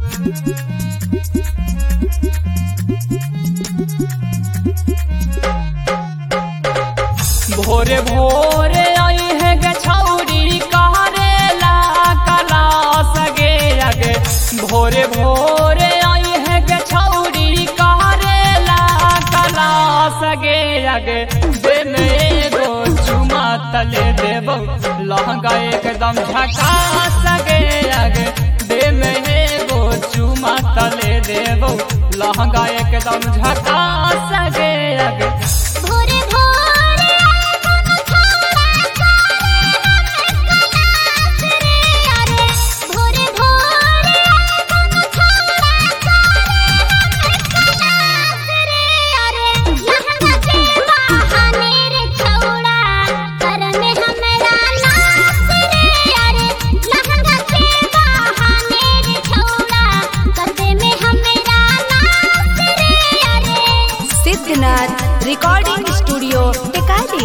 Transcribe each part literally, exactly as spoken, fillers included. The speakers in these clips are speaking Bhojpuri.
भोरे भोरे आई है गे छौरी करेला कलास गे अगे। भोरे भोरे आई है गे छौरी करेला कलास गे अगे। दे में एगो चुमा तले देबो लहंगा एकदम झकास गे अगे। दे में एगो चुमा तले देबो लहंगा एकदम झकास गे अगे। Siddhnath recording studio Tikari.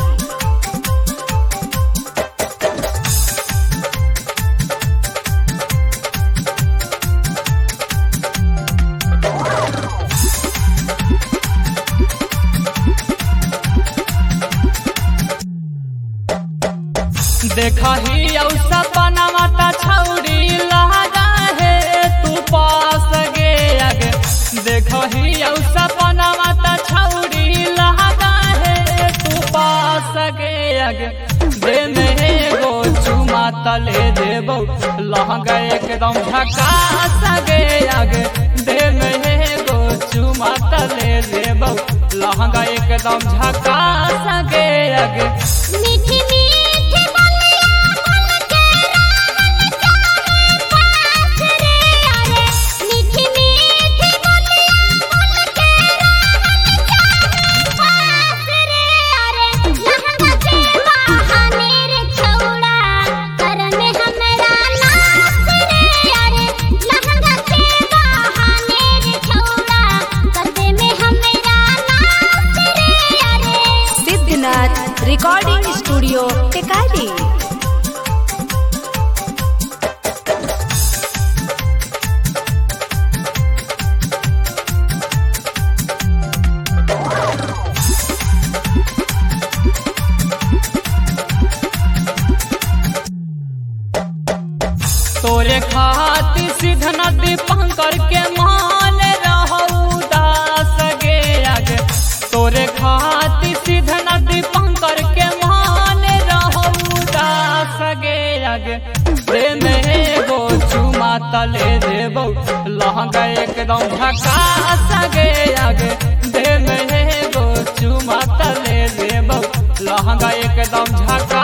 देखा ही औसा बनावता छौरी लहंगा है तू पास गे अगे। देखा ही औसा बनावता छौरी लहंगा है तू पास गे अगे। दे में एगो चुमा तले देबो लहंगा एकदम झकास गे अगे। दे में एगो चुमा तले देबो लहंगा एकदम झकास गे अगे। मीठी रिकॉर्डिंग स्टूडियो टिकारी। तोरे खातिर सीधा नदी पंकर के मान रहू दास गे अगे। तोरे खातिर सीधा नदी पंकर के मान रहू दास गे अगे। दे में एगो चुमा तले देबो लहंगा एकदम झकास गे अगे। दे में एगो चुमा तले देबो लहंगा एकदम झकास।